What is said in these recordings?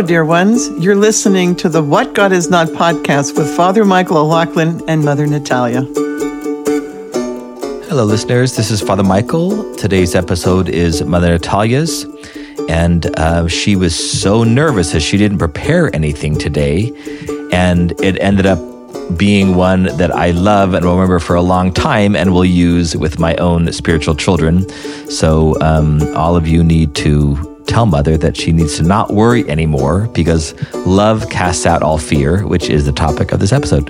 dear ones. You're listening to the What God Is Not podcast with Father Michael O'Loughlin and Mother Natalia. Hello, listeners. This is Father Michael. Today's episode is Mother Natalia's, and she was so nervous as she didn't prepare anything today, and it ended up being one that I love and will remember for a long time and will use with my own spiritual children. So all of you need to tell Mother that she needs to not worry anymore because love casts out all fear, which is the topic of this episode.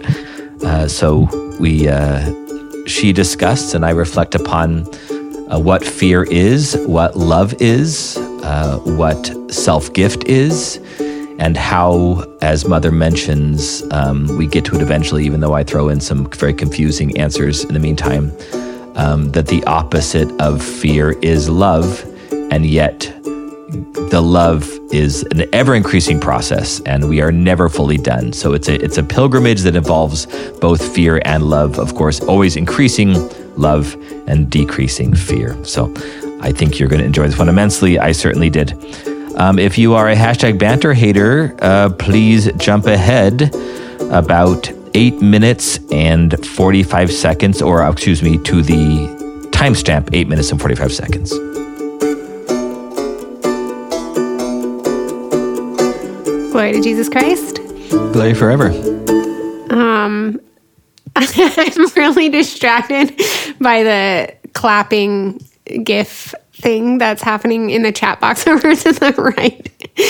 She discussed and I reflect upon what fear is, what love is, what self-gift is, and how, as Mother mentions, we get to it eventually, even though I throw in some very confusing answers in the meantime, that the opposite of fear is love, and yet the love is an ever-increasing process, and we are never fully done. So it's a pilgrimage that involves both fear and love, of course, always increasing love and decreasing fear. So I think you're going to enjoy this one immensely. I certainly did. If you are a hashtag banter hater, please jump ahead about 8 minutes and 45 seconds, to the timestamp 8 minutes and 45 seconds. Glory to Jesus Christ. Glory forever. I'm really distracted by the clapping GIF thing that's happening in the chat box over to the right.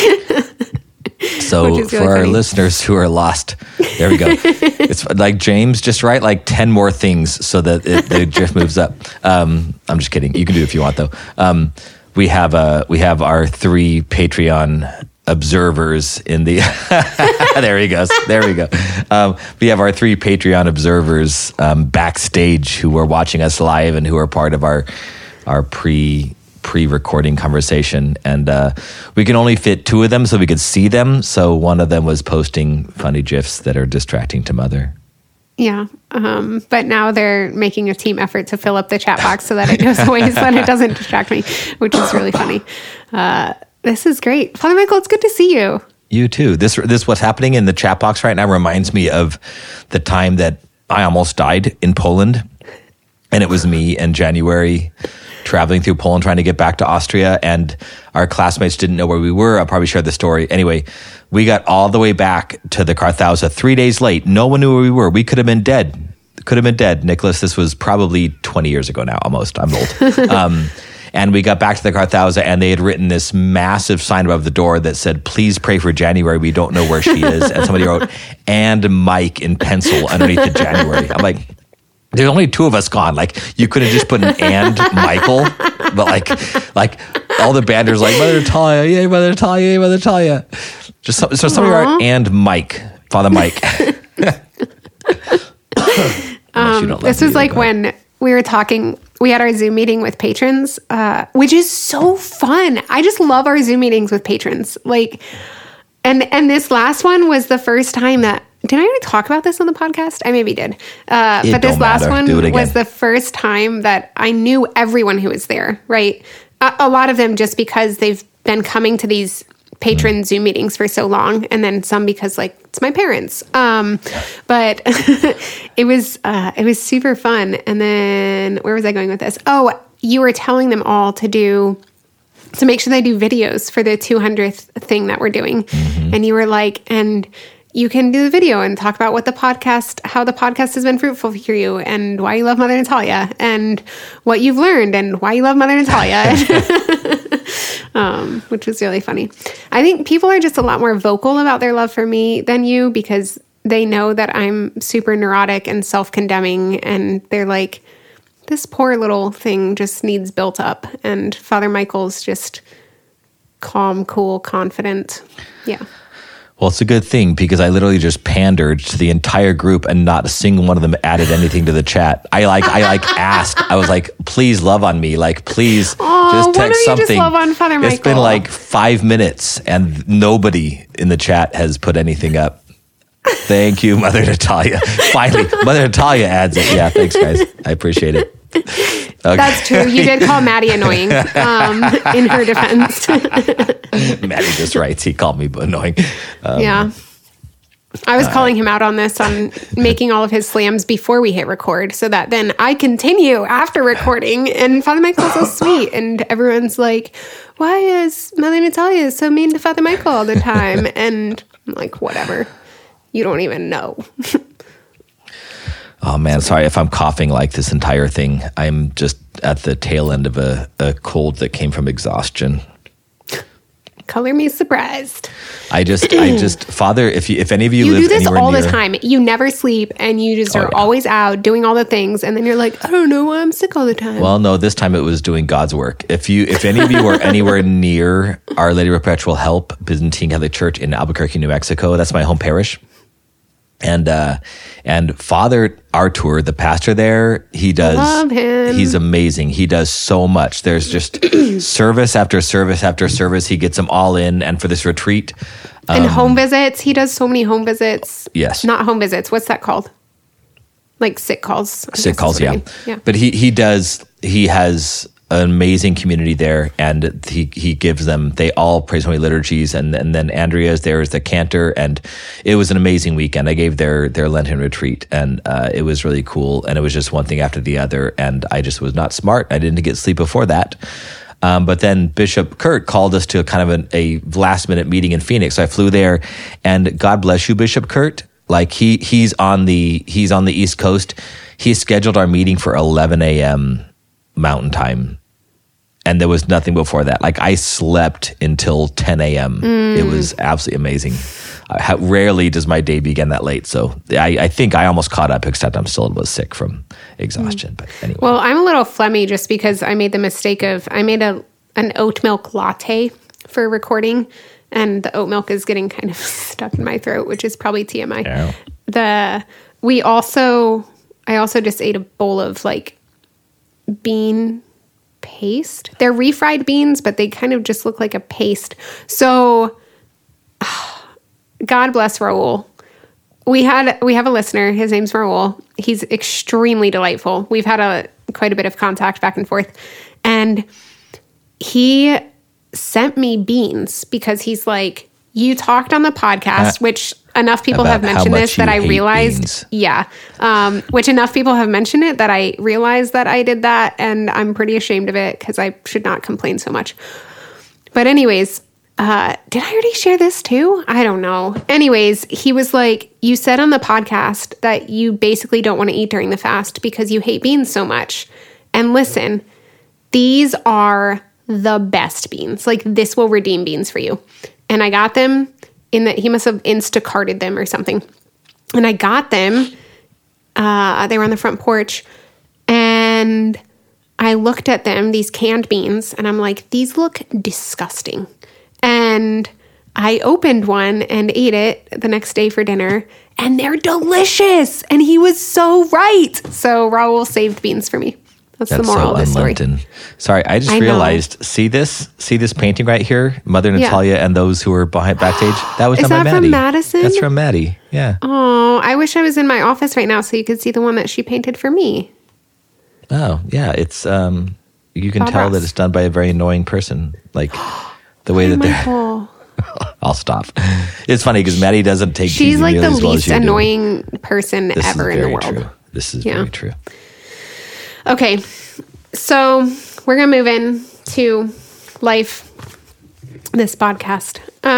So really for our funny listeners who are lost, there we go. It's like James, just write like 10 more things so that the GIF moves up. I'm just kidding. You can do it if you want, though. We have our 3 Patreon observers in the there he goes. There we go. We have our 3 Patreon observers backstage who are watching us live and who are part of our pre-recording conversation, and we can only fit 2 of them so we could see them. So one of them was posting funny GIFs that are distracting to Mother. Yeah, but now they're making a team effort to fill up the chat box so that it goes away, so that it doesn't distract me, which is really funny. This is great. Father Michael, it's good to see you. You too. This what's happening in the chat box right now reminds me of the time that I almost died in Poland. And it was me in January traveling through Poland trying to get back to Austria. And our classmates didn't know where we were. I'll probably share the story. Anyway, we got all the way back to the Carthauza 3 days late. No one knew where we were. We could have been dead. Nicholas, this was probably 20 years ago now, almost. I'm old. And we got back to the Carthauza, and they had written this massive sign above the door that said, "Please pray for January. We don't know where she is." And somebody wrote, "And Mike" in pencil underneath the January. I'm like, there's only 2 of us gone. Like, you couldn't just put an "and Michael," but like all the banners like "Mother Natalia, yay, Mother Natalia, yay, Mother Natalia." Just so somebody wrote "and Mike," Father Mike. This was like when we were talking. We had our Zoom meeting with patrons, which is so fun. I just love our Zoom meetings with patrons. Like, and this last one was the first time that, did I already talk about this on the podcast? I maybe did. But this last one was the first time that I knew everyone who was there, right? A lot of them just because they've been coming to these patron Zoom meetings for so long, and then some because like it's my parents. But it was super fun. And then where was I going with this? Oh, you were telling them all to make sure they do videos for the 200th thing that we're doing. Mm-hmm. And you were like, and you can do the video and talk about how the podcast has been fruitful for you, and why you love Mother Natalia, and what you've learned, and why you love Mother Natalia, which was really funny. I think people are just a lot more vocal about their love for me than you, because they know that I'm super neurotic and self-condemning, and they're like, this poor little thing just needs built up, and Father Michael's just calm, cool, confident. Yeah. Well, it's a good thing because I literally just pandered to the entire group and not a single one of them added anything to the chat. I asked. I was like, please love on me. Like, please just text something. Just love on Father Michael? It's been like 5 minutes and nobody in the chat has put anything up. Thank you, Mother Natalia. Finally, Mother Natalia adds it. Yeah, thanks, guys. I appreciate it. Okay. That's true. You did call Maddie annoying in her defense. Maddie just writes, he called me annoying. Yeah. I was calling him out on this, on making all of his slams before we hit record, so that then I continue after recording. And Father Michael's so sweet. And everyone's like, why is Mother Natalia so mean to Father Michael all the time? And I'm like, whatever. You don't even know. Oh, man. Sorry if I'm coughing like this entire thing. I'm just at the tail end of a cold that came from exhaustion. Color me surprised. I just, Father, if any of you live do this anywhere all near, the time. You never sleep, and you just are always out doing all the things, and then you're like, I don't know why I'm sick all the time. Well, no, this time it was doing God's work. If any of you are anywhere near Our Lady of Perpetual Help, Byzantine Catholic Church in Albuquerque, New Mexico, that's my home parish. And Father Artur, the pastor there, love him. He's amazing. He does so much. There's just service after service after service. He gets them all in. And for this retreat. And home visits. He does so many home visits. Yes. Not home visits. What's that called? Like sick calls. Sick calls, yeah. But he has an amazing community there, and he gives them, they all praise Holy Liturgies, and then Andrea is there as the cantor, and it was an amazing weekend. I gave their Lenten retreat, and it was really cool, and it was just one thing after the other, and I just was not smart. I didn't get sleep before that. But then Bishop Kurt called us to a kind of a last minute meeting in Phoenix. So I flew there, and God bless you, Bishop Kurt. Like he's on the East Coast. He scheduled our meeting for 11 a.m. Mountain Time. And there was nothing before that. Like I slept until 10 a.m. It was absolutely amazing. Rarely does my day begin that late. So I think I almost caught up, except I'm still was sick from exhaustion. But anyway. Well, I'm a little phlegmy just because I made the mistake of, I made an oat milk latte for recording, and the oat milk is getting kind of stuck in my throat, which is probably TMI. Yeah. I also just ate a bowl of like bean paste. They're refried beans, but they kind of just look like a paste. So God bless Raul. We have a listener. His name's Raul. He's extremely delightful. We've had quite a bit of contact back and forth. And he sent me beans because he's like, you talked on the podcast, which enough people have mentioned this that I realized. Yeah. Which enough people have mentioned it that I realized that I did that. And I'm pretty ashamed of it because I should not complain so much. But anyways, did I already share this too? I don't know. Anyways, he was like, you said on the podcast that you basically don't want to eat during the fast because you hate beans so much. And listen, these are the best beans. Like this will redeem beans for you. And I got them he must have Instacarted them or something. And I got them. They were on the front porch. And I looked at them, these canned beans, and I'm like, these look disgusting. And I opened one and ate it the next day for dinner. And they're delicious. And he was so right. So Raul saved beans for me. That's the moral of the story. Sorry, I just realized, see this painting right here? Mother Natalia and those who were backstage? That was done by Maddie. Is that from Madison? That's from Maddie, yeah. Oh, I wish I was in my office right now so you could see the one that she painted for me. Oh, yeah, it's, you can tell that it's done by a very annoying person. Like, the way that they're... I'll stop. It's funny because Maddie doesn't take... She's like the least annoying person ever in the world. True. This is very true. Okay, so we're going to move in to life, this podcast.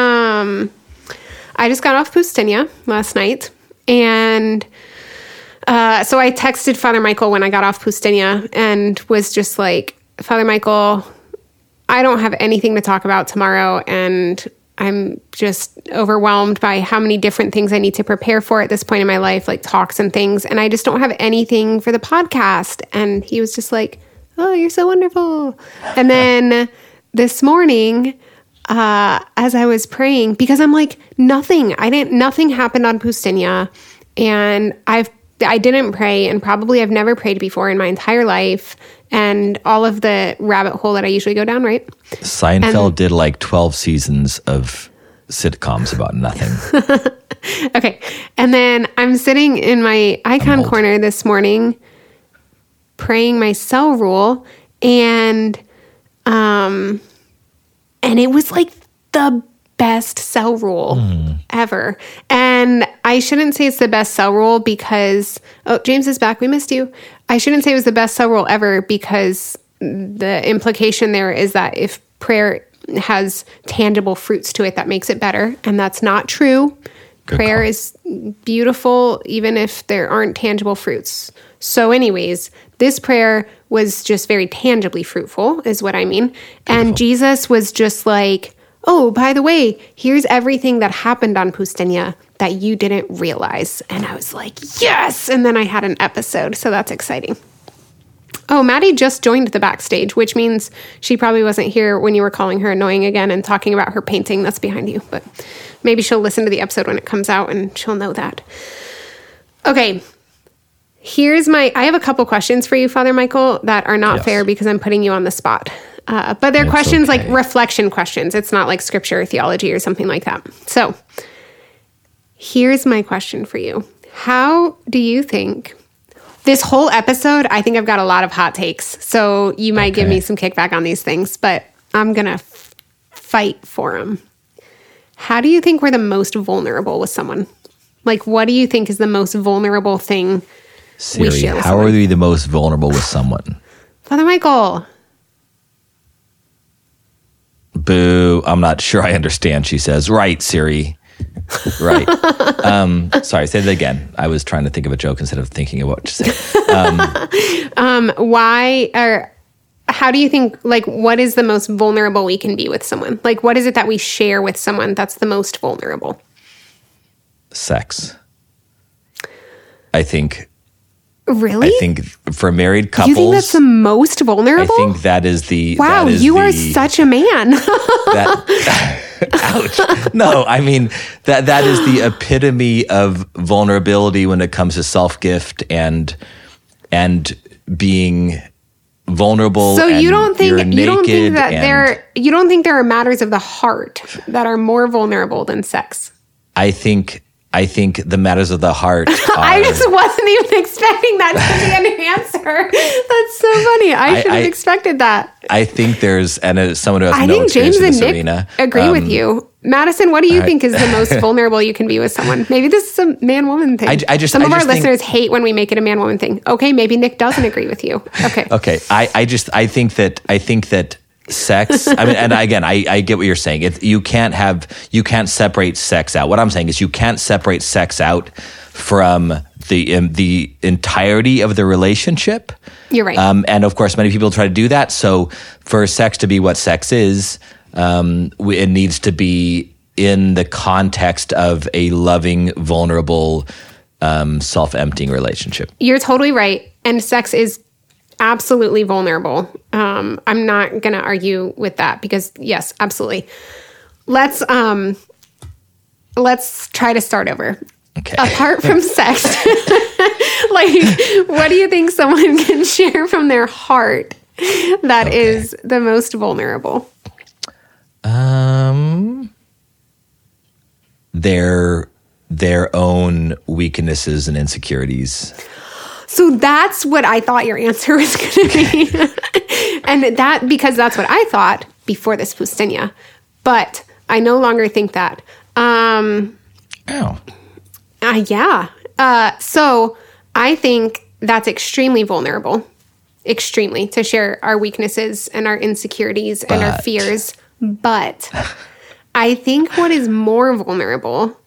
I just got off Pustinia last night, and so I texted Father Michael when I got off Pustinia and was just like, Father Michael, I don't have anything to talk about tomorrow, and I'm just overwhelmed by how many different things I need to prepare for at this point in my life, like talks and things. And I just don't have anything for the podcast. And he was just like, oh, you're so wonderful. And then this morning, as I was praying, because I'm like, nothing happened on Pustinia. And I didn't pray, and probably I've never prayed before in my entire life. And all of the rabbit hole that I usually go down, right? Seinfeld did like 12 seasons of sitcoms about nothing. Okay. And then I'm sitting in my icon corner this morning, praying my cell rule, and it was like the best cell rule ever. And I shouldn't say it's the best cell rule because, James is back. We missed you. I shouldn't say it was the best cell rule ever because the implication there is that if prayer has tangible fruits to it, that makes it better. And that's not true. Good prayer call. Is beautiful, even if there aren't tangible fruits. So anyways, this prayer was just very tangibly fruitful, is what I mean. Beautiful. And Jesus was just like, oh, by the way, here's everything that happened on Pustynia that you didn't realize. And I was like, yes! And then I had an episode, so that's exciting. Oh, Maddie just joined the backstage, which means she probably wasn't here when you were calling her annoying again and talking about her painting that's behind you. But maybe she'll listen to the episode when it comes out and she'll know that. Okay. I have a couple questions for you, Father Michael, that are not fair because I'm putting you on the spot. But they're questions like reflection questions. It's not like scripture or theology or something like that. So here's my question for you. How do you think... This whole episode, I think I've got a lot of hot takes, so you might give me some kickback on these things, but I'm going to fight for them. How do you think we're the most vulnerable with someone? Like, what do you think is the most vulnerable thing we share with how someone? are we the most vulnerable with someone? Father Michael. Boo, I'm not sure I understand, she says. Right, Siri. Right. Sorry, say that again. I was trying to think of a joke instead of thinking of what to say. Why, or how do you think, like, what is the most vulnerable we can be with someone? Like, what is it that we share with someone that's the most vulnerable? Sex. I think. Really? I think for married couples. You think that's the most vulnerable? I think that is the. Wow, you are such a man. Ouch. No, I mean, that is the epitome of vulnerability when it comes to self-gift and being vulnerable. So you don't think that there are matters of the heart that are more vulnerable than sex? I think the matters of the heart are... I just wasn't even expecting that to be an answer. That's so funny. I should have expected that. I think there's, and someone who has I no think experience James in this and Nick arena. agree with you. Madison, what do you think is the most vulnerable you can be with someone? Maybe this is a man-woman thing. Some of our listeners hate when we make it a man-woman thing. Okay, maybe Nick doesn't agree with you. Okay. Okay. I think that sex, I mean, and again, I get what you're saying. You can't separate sex out. What I'm saying is you can't separate sex out from the entirety of the relationship. You're right. And of course, many people try to do that. So for sex to be what sex is, it needs to be in the context of a loving, vulnerable, self-emptying relationship. You're totally right. And sex is absolutely vulnerable. I'm not going to argue with that because yes, absolutely. Let's try to start over. Okay. Apart from sex, like, what do you think someone can share from their heart that is the most vulnerable? Their own weaknesses and insecurities. So that's what I thought your answer was going to be. And because that's what I thought before this Pustynia. But I no longer think that. Yeah. So I think that's extremely vulnerable. Extremely. To share our weaknesses and our insecurities and our fears. But I think what is more vulnerable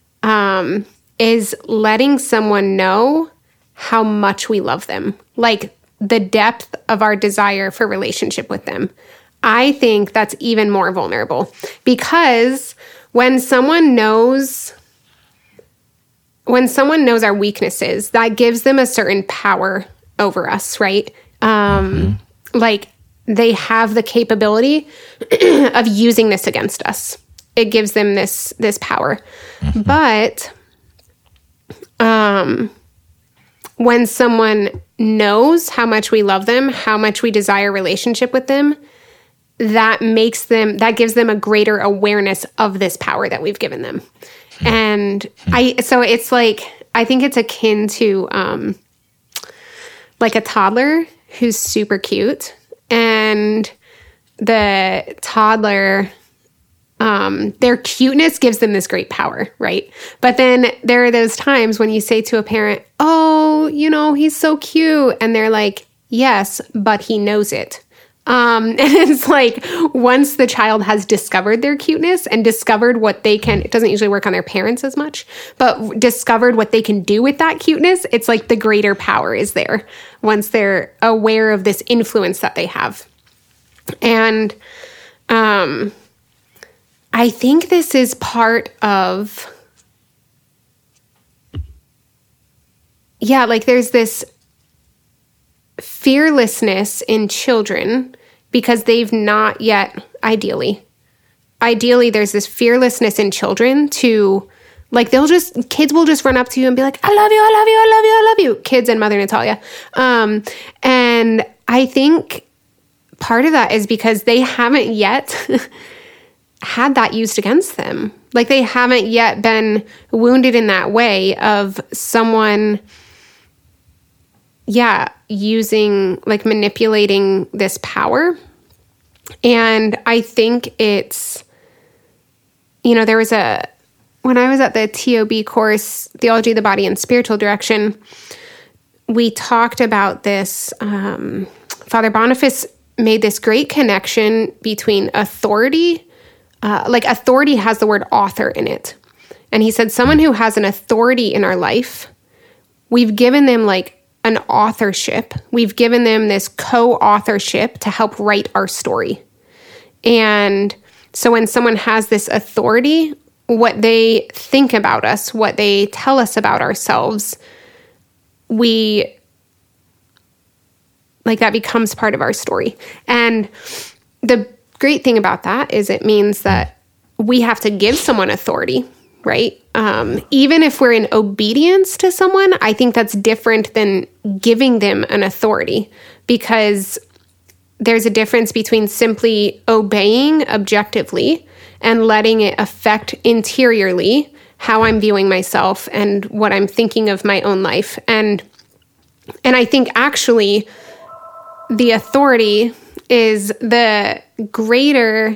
is letting someone know how much we love them, like the depth of our desire for relationship with them. I think that's even more vulnerable because when someone knows our weaknesses, that gives them a certain power over us, right? Like they have the capability of using this against us. It gives them this power. Mm-hmm. But when someone knows how much we love them, how much we desire relationship with them, that gives them a greater awareness of this power that we've given them. And so it's like, I think it's akin to like a toddler who's super cute, and the toddler, their cuteness gives them this great power, right? But then there are those times when you say to a parent, oh, he's so cute. And they're like, yes, but he knows it. And it's like, once the child has discovered their cuteness and discovered what they can, it doesn't usually work on their parents as much, but discovered what they can do with that cuteness, it's like the greater power is there once they're aware of this influence that they have. And I think this is part of, like there's this fearlessness in children because they've not yet, ideally there's this fearlessness in children to, like, kids will just run up to you and be like, I love you, I love you, I love you, I love you. Kids and Mother Natalia. And I think part of that is because they haven't yet had that used against them. Like, they haven't yet been wounded in that way of someone, using, like, manipulating this power. And I think it's, there was when I was at the TOB course, Theology of the Body and Spiritual Direction, we talked about this. Father Boniface made this great connection between authority. Authority has the word author in it. And he said, someone who has an authority in our life, we've given them like an authorship. We've given them this co-authorship to help write our story. And so when someone has this authority, what they think about us, what they tell us about ourselves, that becomes part of our story. And the great thing about that is it means that we have to give someone authority, right? Even if we're in obedience to someone, I think that's different than giving them an authority, because there's a difference between simply obeying objectively and letting it affect interiorly how I'm viewing myself and what I'm thinking of my own life. And I think actually the authority is the greater,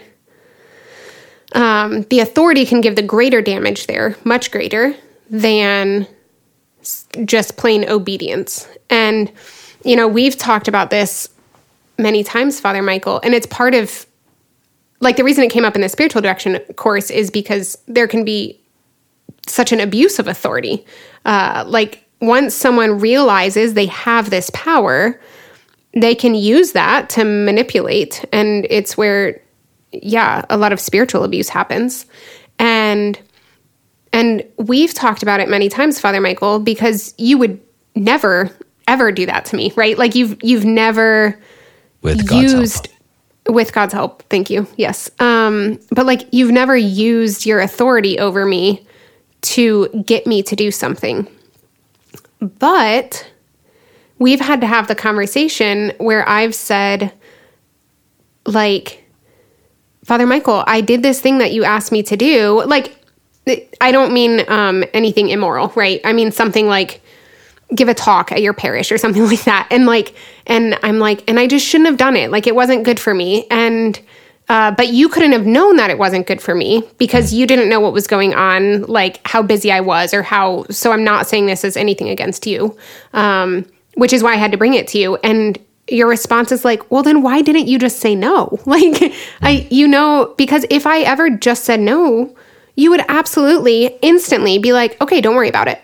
the authority can give the greater damage there, much greater than just plain obedience. And, we've talked about this many times, Father Michael, and it's part of, like, the reason it came up in the spiritual direction course is because there can be such an abuse of authority. Once someone realizes they have this power, they can use that to manipulate. And it's where, a lot of spiritual abuse happens. And we've talked about it many times, Father Michael, because you would never, ever do that to me, right? Like you've never with God's help. With God's help. Thank you. Yes. But you've never used your authority over me to get me to do something. But we've had to have the conversation where I've said, Father Michael, I did this thing that you asked me to do. I don't mean anything immoral, right? I mean something like give a talk at your parish or something like that. And I'm and I just shouldn't have done it. It wasn't good for me. And but you couldn't have known that it wasn't good for me because you didn't know what was going on, how busy I was or how. So I'm not saying this as anything against you, which is why I had to bring it to you. And your response is well, then why didn't you just say no? Because if I ever just said no, you would absolutely instantly be okay, don't worry about it.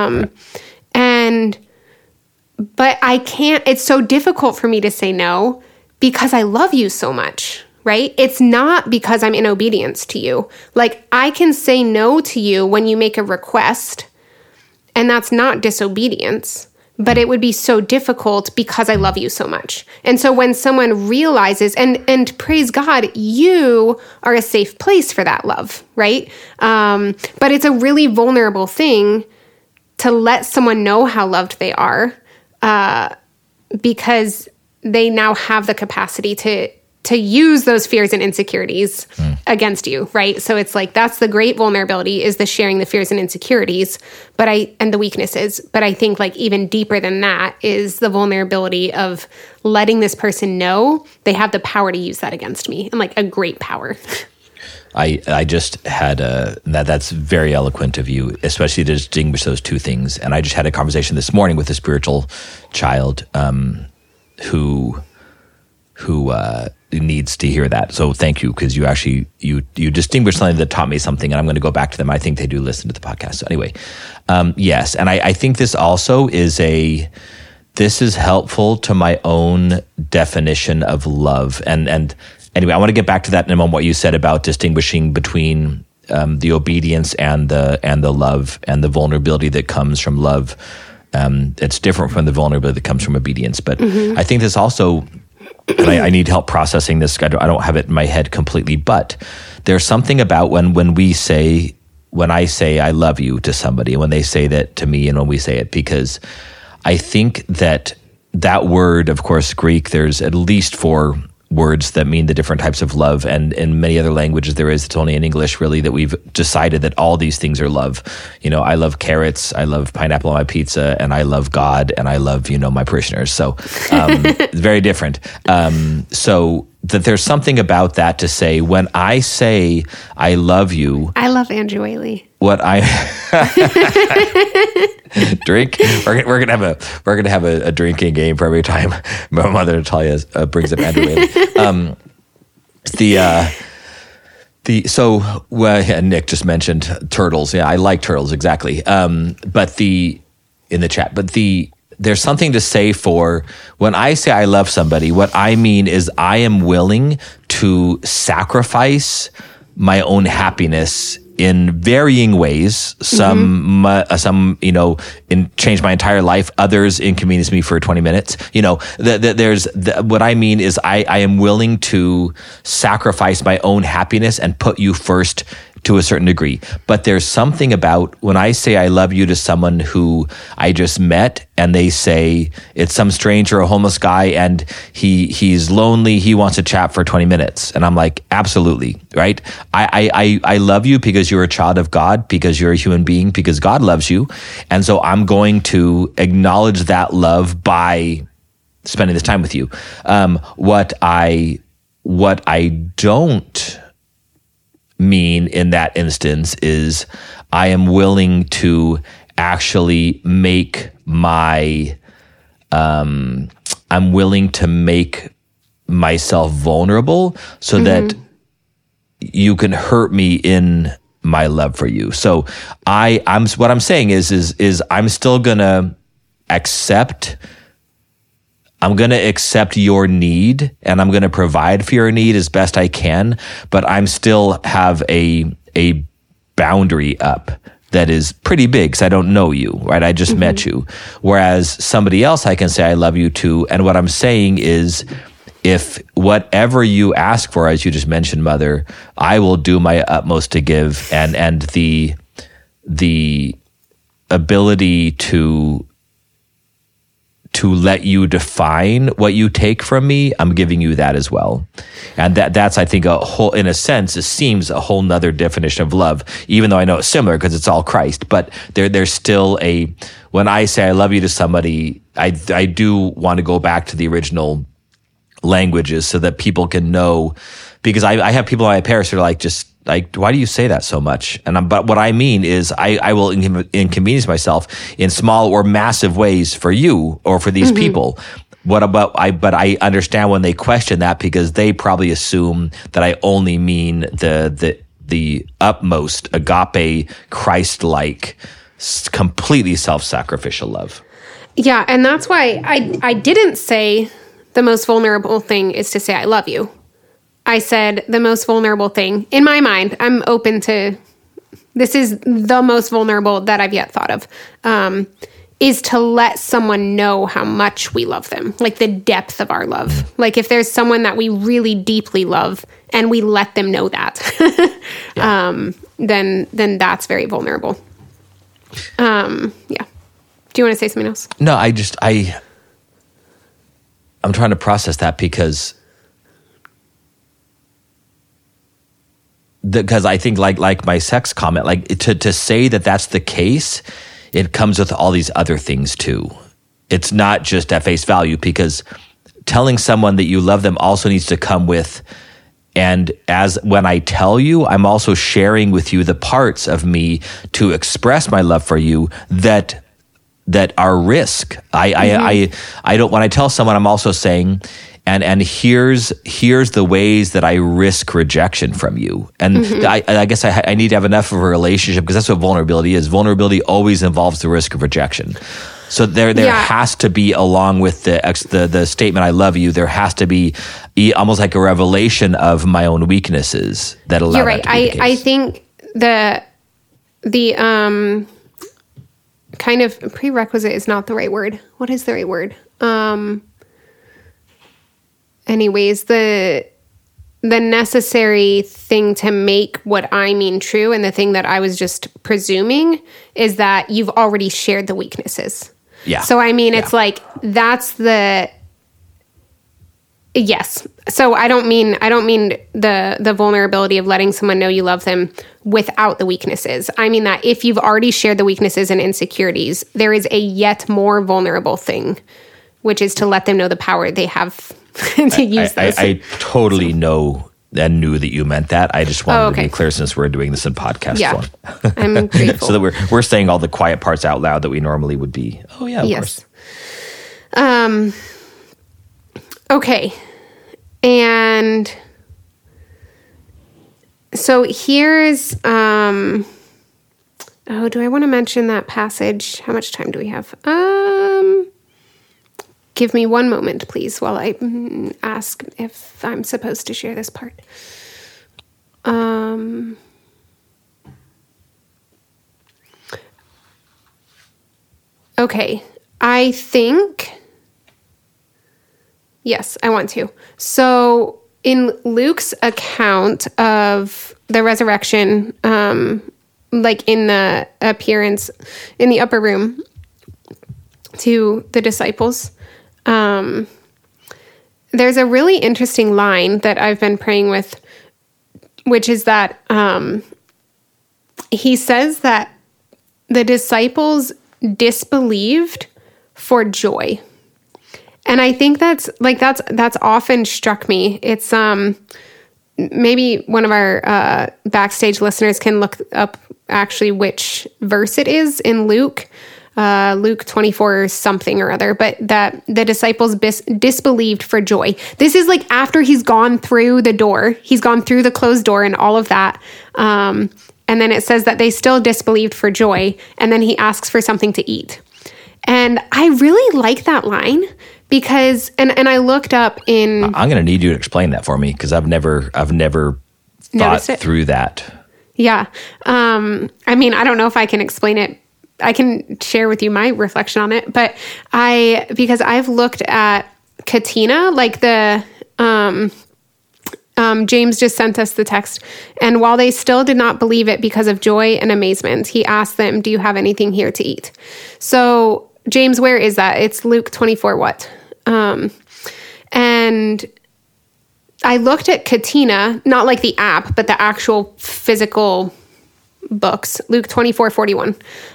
But I can't, it's so difficult for me to say no because I love you so much, right? It's not because I'm in obedience to you. I can say no to you when you make a request, and that's not disobedience, but it would be so difficult because I love you so much. And so when someone realizes, and praise God, you are a safe place for that love, right? But it's a really vulnerable thing to let someone know how loved they are, because they now have the capacity to to use those fears and insecurities against you, right? So it's like, that's the great vulnerability, is the sharing the fears and insecurities, and the weaknesses. But I think like even deeper than that is the vulnerability of letting this person know they have the power to use that against me, and like a great power. I just had that's very eloquent of you, especially to distinguish those two things. And I just had a conversation this morning with a spiritual child who needs to hear that. So thank you, because you actually you distinguished something that taught me something, and I'm going to go back to them. I think they do listen to the podcast. So anyway, yes, and I think this also is helpful to my own definition of love. And anyway, I want to get back to that in a moment. What you said about distinguishing between the obedience and the love and the vulnerability that comes from love. It's different from the vulnerability that comes from obedience. But I think this also. And I need help processing this schedule. I don't have it in my head completely, but there's something about when I say I love you to somebody, when they say that to me, and when we say it, because I think that word, of course, Greek, there's at least 4 words that mean the different types of love, and in many other languages there is. It's only in English really that we've decided that all these things are love. I love carrots, I love pineapple on my pizza, and I love God, and I love my parishioners. So very different. So that there's something about that to say, when I say I love you, I love Andrew Whaley. What I drink, we're gonna have a drinking game for every time my mother Natalia brings up Andrew Whaley. Nick just mentioned turtles. Yeah, I like turtles, exactly. In the chat, there's something to say for when I say I love somebody, what I mean is I am willing to sacrifice my own happiness in varying ways. Some change my entire life. Others inconvenience me for 20 minutes. What I mean is I am willing to sacrifice my own happiness and put you first to a certain degree. But there's something about when I say I love you to someone who I just met, and they say it's some stranger, a homeless guy, and he's lonely, he wants to chat for 20 minutes. And I'm like, absolutely, right? I love you because you're a child of God, because you're a human being, because God loves you. And so I'm going to acknowledge that love by spending this time with you. What I don't mean in that instance is I am willing to actually make myself vulnerable so that you can hurt me in my love for you. So what I'm saying is I'm still gonna accept your need, and I'm going to provide for your need as best I can, but I'm still have a boundary up that is pretty big because I don't know you, right? I just met you. Whereas somebody else I can say I love you to, and what I'm saying is if whatever you ask for, as you just mentioned, Mother, I will do my utmost to give, and the ability to let you define what you take from me, I'm giving you that as well. And that's, I think, in a sense, it seems a whole nother definition of love, even though I know it's similar because it's all Christ. But there's still when I say I love you to somebody, I do want to go back to the original languages so that people can know, because I have people in my parish that are like, why do you say that so much? But what I mean is I will inconvenience myself in small or massive ways for you or for these people. But I understand when they question that, because they probably assume that I only mean the utmost agape, Christ-like, completely self-sacrificial love. Yeah, and that's why I didn't say the most vulnerable thing is to say I love you. I said the most vulnerable thing, in my mind, I'm open to, this is the most vulnerable that I've yet thought of, is to let someone know how much we love them, like the depth of our love. Like if there's someone that we really deeply love and we let them know that, then that's very vulnerable. Yeah. Do you want to say something else? No, I'm trying to process that, because because I think like my sex comment, like to say that that's the case, it comes with all these other things too. It's not just at face value, because telling someone that you love them also needs to come with, and as when I tell you, I'm also sharing with you the parts of me to express my love for you that are risk. I don't, when I tell someone, I'm also saying, and here's the ways that I risk rejection from you. And I guess I need to have enough of a relationship, because that's what vulnerability is. Vulnerability always involves the risk of rejection. So there has to be, along with the statement "I love you," there has to be almost like a revelation of my own weaknesses that allow. You're right. That to be the case. I think the kind of prerequisite is not the right word. What is the right word? Anyways, the necessary thing to make what I mean true, and the thing that I was just presuming, is that you've already shared the weaknesses. Yeah. So I mean, it's like, that's the, yes. So I don't mean the vulnerability of letting someone know you love them without the weaknesses. I mean that if you've already shared the weaknesses and insecurities, there is a yet more vulnerable thing, which is to let them know the power they have to use those. I totally know and knew that you meant that. I just wanted to be clear, since we're doing this in podcast form. I'm grateful. So that we're saying all the quiet parts out loud that we normally would be. Oh yeah, of course. Okay. And so here's do I want to mention that passage? How much time do we have? Give me one moment, please, while I ask if I'm supposed to share this part. Okay, I think, yes, I want to. So in Luke's account of the resurrection, like in the appearance in the upper room to the disciples, there's a really interesting line that I've been praying with, which is that he says that the disciples disbelieved for joy. And I think that's often struck me. It's maybe one of our backstage listeners can look up actually which verse it is in Luke. Luke 24 something or other, but that the disciples disbelieved for joy. This is like after he's gone through the door, he's gone through the closed door and all of that. And then it says that they still disbelieved for joy. And then he asks for something to eat. And I really like that line because, and I looked up in... I'm going to need you to explain that for me, because I've never thought through that. Yeah. I mean, I don't know if I can explain it. I can share with you my reflection on it, but because I've looked at Katina, like the, James just sent us the text, and while they still did not believe it because of joy and amazement, he asked them, do you have anything here to eat? So James, where is that? It's Luke 24, what? And I looked at Katina, not like the app, but the actual physical books, Luke 24:41.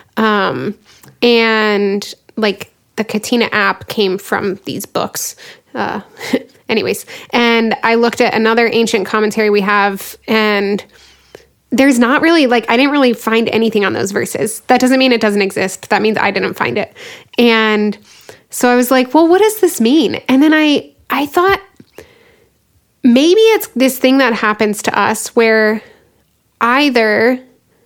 And like the Katina app came from these books. Anyways, and I looked at another ancient commentary we have, and there's not really, like, I didn't really find anything on those verses. That doesn't mean it doesn't exist. That means I didn't find it. And so I was like, well, what does this mean? And then I thought maybe it's this thing that happens to us where either...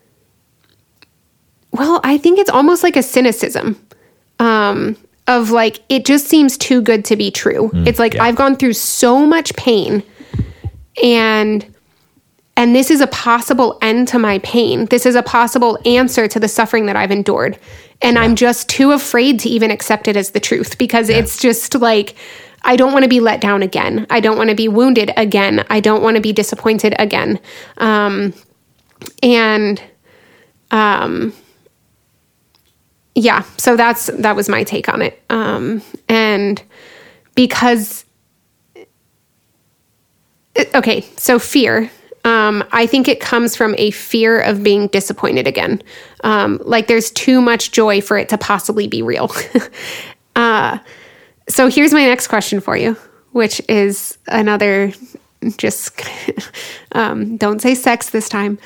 Well, I think it's almost like a cynicism of like, it just seems too good to be true. It's like, I've gone through so much pain and this is a possible end to my pain. This is a possible answer to the suffering that I've endured. And I'm just too afraid to even accept it as the truth, because it's just like, I don't want to be let down again. I don't want to be wounded again. I don't want to be disappointed again. Yeah, so that was my take on it. And because, okay, so fear, I think it comes from a fear of being disappointed again. Like there's too much joy for it to possibly be real. So here's my next question for you, which is another just don't say sex this time.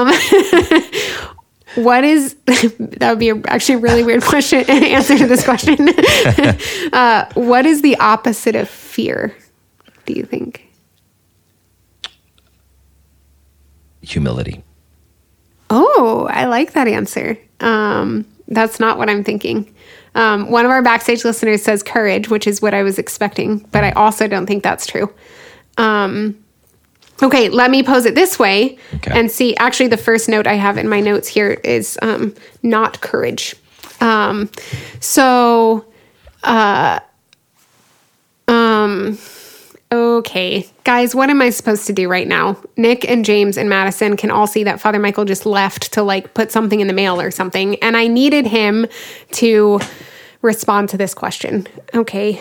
What is, that would be actually a really weird question answer to this question. What is the opposite of fear, do you think? Humility. Oh, I like that answer. That's not what I'm thinking. One of our backstage listeners says courage, which is what I was expecting, but I also don't think that's true. Okay, let me pose it this way and see. Actually, the first note I have in my notes here is not courage. Okay, guys, what am I supposed to do right now? Nick and James and Madison can all see that Father Michael just left to like put something in the mail or something, and I needed him to respond to this question. Okay,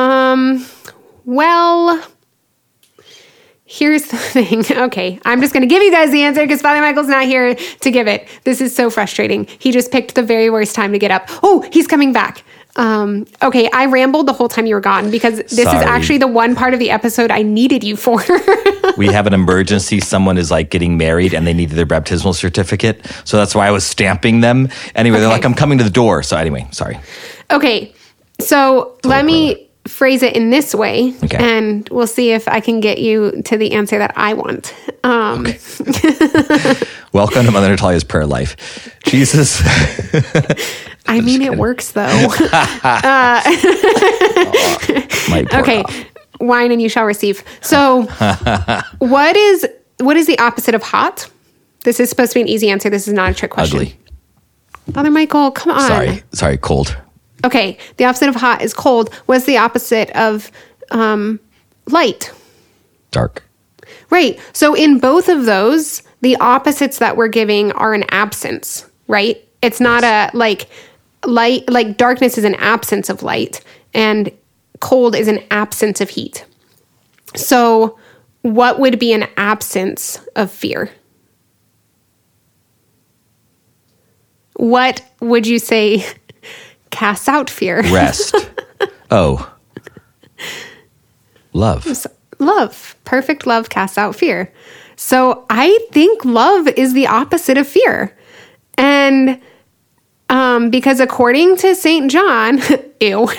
well, here's the thing. Okay, I'm just going to give you guys the answer because Father Michael's not here to give it. This is so frustrating. He just picked the very worst time to get up. Oh, he's coming back. Okay, I rambled the whole time you were gone because this is actually the one part of the episode I needed you for. We have an emergency. Someone is like getting married and they needed their baptismal certificate. So that's why I was stamping them. Anyway, They're like, I'm coming to the door. So anyway, sorry. Okay, so let me phrase it in this way and we'll see if I can get you to the answer that I want. Welcome to Mother Natalia's prayer life. Jesus. I mean, it works though. Okay, wine and you shall receive. So what is the opposite of hot? This is supposed to be an easy answer. This is not a trick question. Ugly. Father Michael, come on. Sorry, cold. Okay, the opposite of hot is cold. What's the opposite of light? Dark. Right. So in both of those, the opposites that we're giving are an absence, right? It's not a like light, like darkness is an absence of light and cold is an absence of heat. So what would be an absence of fear? What would you say casts out fear? Rest. Love. Love. Perfect love casts out fear. So I think love is the opposite of fear. And because according to St. John, ew,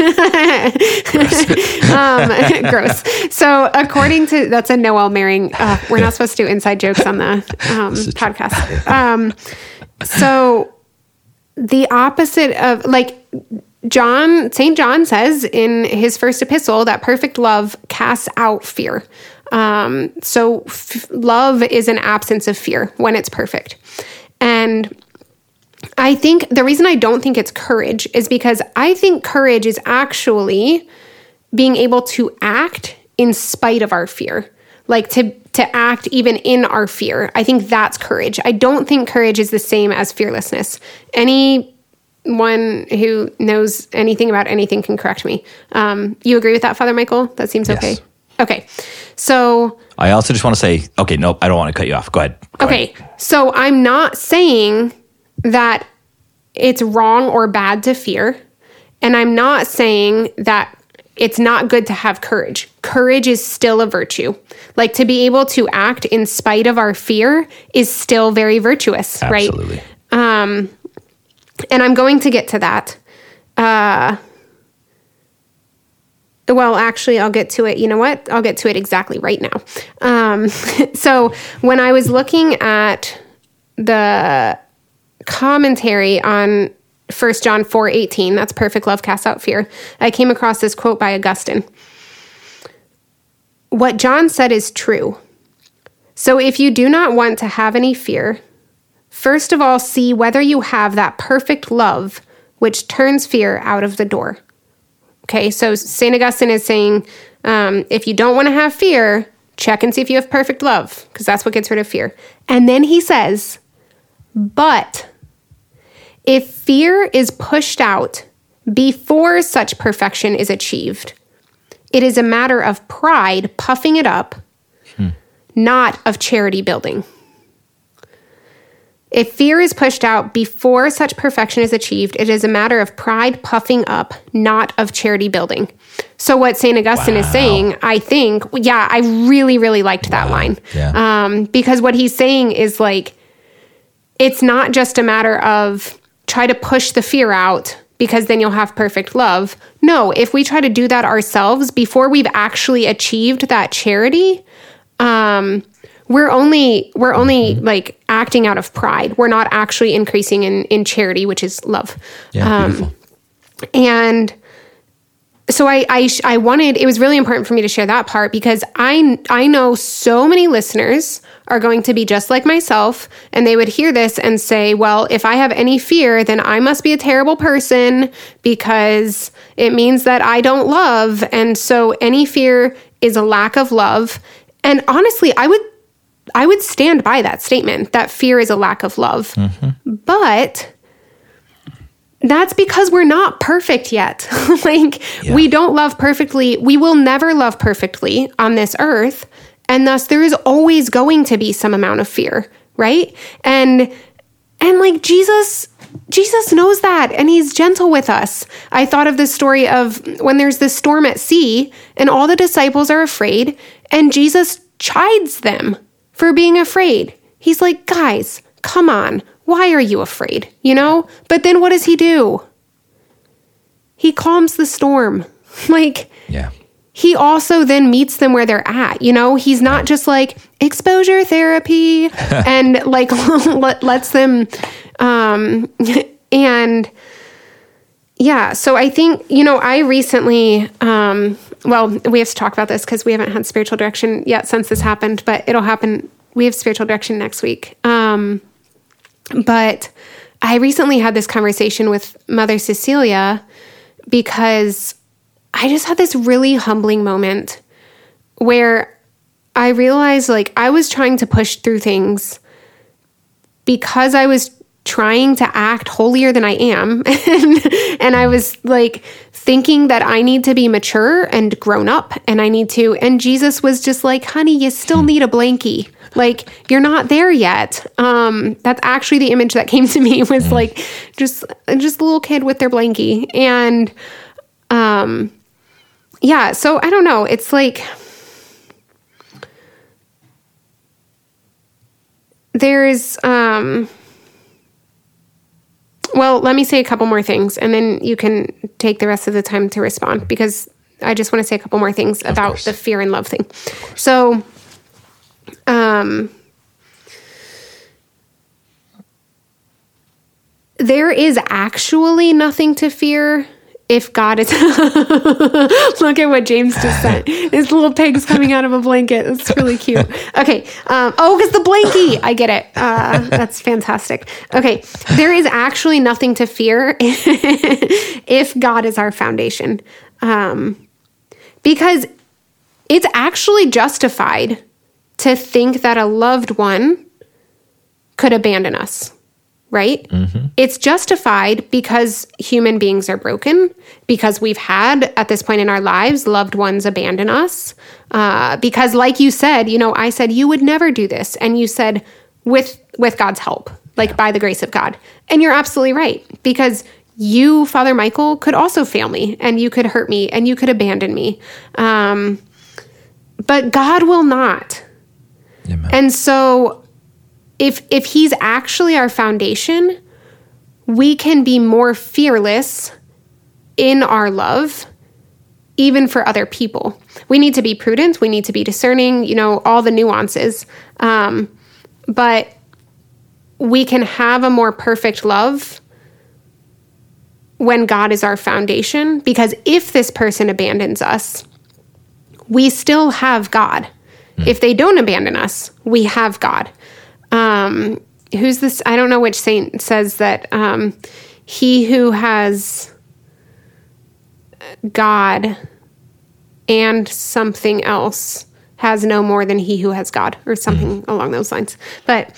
gross. So according to, that's a Noel marrying, we're not supposed to do inside jokes on the podcast. So the opposite of like St. John says in his first epistle that perfect love casts out fear. So love is an absence of fear when it's perfect. And I think the reason I don't think it's courage is because I think courage is actually being able to act in spite of our fear, like to act even in our fear. I think that's courage. I don't think courage is the same as fearlessness. Anyone who knows anything about anything can correct me. You agree with that, Father Michael? That seems okay. Yes. Okay. So I also just want to say, okay, nope, I don't want to cut you off. Go ahead. Go ahead. So I'm not saying that it's wrong or bad to fear. And I'm not saying that it's not good to have courage. Courage is still a virtue. Like to be able to act in spite of our fear is still very virtuous, Absolutely. Right? And I'm going to get to that. Well, actually, I'll get to it. You know what? I'll get to it exactly right now. So when I was looking at the commentary on 1 John 4:18, that's perfect love casts out fear, I came across this quote by Augustine. What John said is true. So if you do not want to have any fear, first of all, see whether you have that perfect love which turns fear out of the door. Okay, so St. Augustine is saying, if you don't want to have fear, check and see if you have perfect love, because that's what gets rid of fear. And then he says, but if fear is pushed out before such perfection is achieved, it is a matter of pride puffing it up, not of charity building. If fear is pushed out before such perfection is achieved, it is a matter of pride puffing up, not of charity building. So what St. Augustine is saying, I think, I really, really liked that line. Yeah. Because what he's saying is like, it's not just a matter of try to push the fear out because then you'll have perfect love. No, if we try to do that ourselves before we've actually achieved that charity, we're only like acting out of pride. We're not actually increasing in charity, which is love. Yeah, beautiful. And so I wanted, it was really important for me to share that part because I know so many listeners are going to be just like myself, and they would hear this and say, well, if I have any fear, then I must be a terrible person because it means that I don't love. And so any fear is a lack of love. And honestly, I would stand by that statement that fear is a lack of love. Mm-hmm. But that's because we're not perfect yet. We don't love perfectly. We will never love perfectly on this earth. And thus there is always going to be some amount of fear, right? And like Jesus knows that, and he's gentle with us. I thought of this story of when there's this storm at sea and all the disciples are afraid and Jesus chides them for being afraid. He's like, guys, come on. Why are you afraid? But then what does he do? He calms the storm. He also then meets them where they're at. He's not just like exposure therapy and like lets them, and yeah. So I think, I recently, we have to talk about this because we haven't had spiritual direction yet since this happened, but it'll happen. We have spiritual direction next week. But I recently had this conversation with Mother Cecilia because I just had this really humbling moment where I realized like I was trying to push through things because I was trying to act holier than I am. And I was like thinking that I need to be mature and grown up and Jesus was just like, honey, you still need a blankie. Like, you're not there yet. That's actually the image that came to me was like just a little kid with their blankie. And so I don't know. It's like there's let me say a couple more things and then you can take the rest of the time to respond because I just want to say a couple more things about the fear and love thing. So there is actually nothing to fear if God is... Look at what James just said. His little pig's coming out of a blanket. That's really cute. Okay. Because the blankie. I get it. That's fantastic. Okay. There is actually nothing to fear if God is our foundation. Because it's actually justified to think that a loved one could abandon us, right? Mm-hmm. It's justified because human beings are broken, because we've had, at this point in our lives, loved ones abandon us. Because like you said, I said, you would never do this. And you said, with God's help, by the grace of God. And you're absolutely right, because you, Father Michael, could also fail me, and you could hurt me, and you could abandon me. But God will not. Amen. And so if he's actually our foundation, we can be more fearless in our love, even for other people. We need to be prudent. We need to be discerning, all the nuances. But we can have a more perfect love when God is our foundation, because if this person abandons us, we still have God. If they don't abandon us, we have God. Who's this? I don't know which saint says that he who has God and something else has no more than he who has God, or something along those lines. But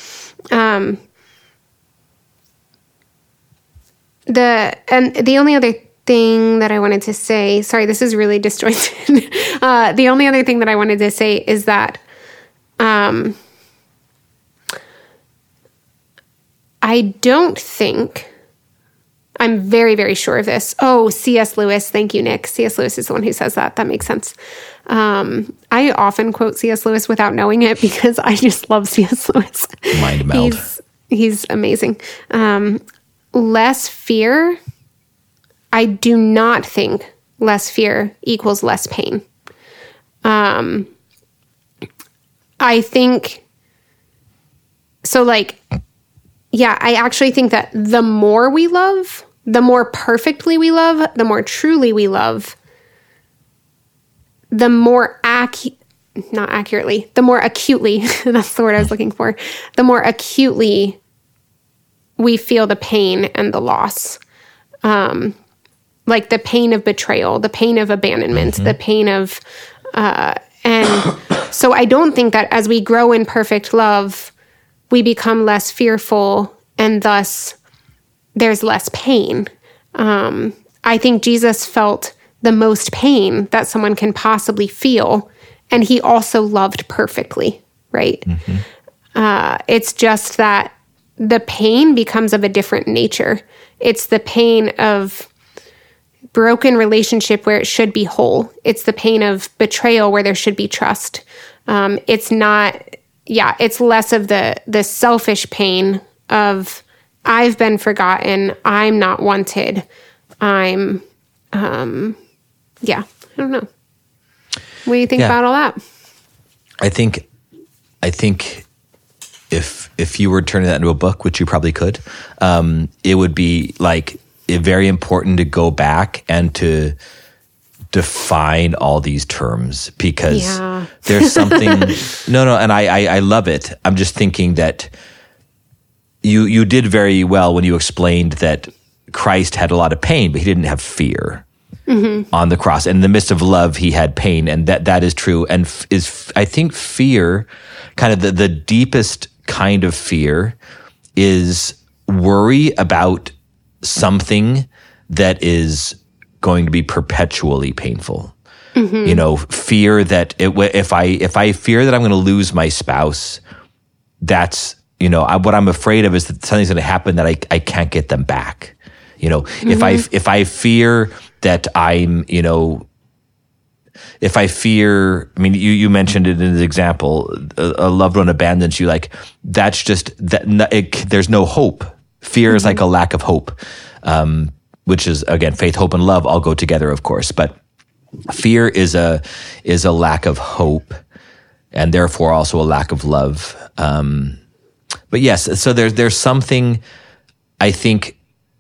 the only other thing that I wanted to say, sorry, this is really disjointed. The only other thing that I wanted to say is that I don't think, I'm very, very sure of this. Oh, C.S. Lewis. Thank you, Nick. C.S. Lewis is the one who says that. That makes sense. I often quote C.S. Lewis without knowing it because I just love C.S. Lewis. Mind meld. He's amazing. Less fear. I do not think less fear equals less pain. I think, so like, yeah, I actually think that the more we love, the more perfectly we love, the more truly we love, the more not accurately, the more acutely, that's the word I was looking for, the more acutely we feel the pain and the loss. Like the pain of betrayal, the pain of abandonment, the pain of, and so I don't think that as we grow in perfect love, we become less fearful and thus there's less pain. I think Jesus felt the most pain that someone can possibly feel, and he also loved perfectly, right? It's just that the pain becomes of a different nature. It's the pain of broken relationship where it should be whole. It's the pain of betrayal where there should be trust. It's less of the selfish pain of I've been forgotten, I'm not wanted, I don't know. What do you think about all that? I think if you were turning that into a book, which you probably could, it would be like very important to go back and to define all these terms because there's something, and I love it. I'm just thinking that you did very well when you explained that Christ had a lot of pain, but he didn't have fear on the cross. And in the midst of love, he had pain, and that is true. And I think fear, kind of the deepest kind of fear, is worry about something that is going to be perpetually painful. Fear that if I fear that I'm going to lose my spouse, that's, what I'm afraid of is that something's going to happen that I can't get them back. If I fear that I'm, if I fear, I mean, you mentioned it in the example, a loved one abandons you, like that's just, there's no hope. Fear is like a lack of hope, which is, again, faith, hope, and love all go together, of course. But fear is a lack of hope, and therefore also a lack of love. But yes, so there's something. I think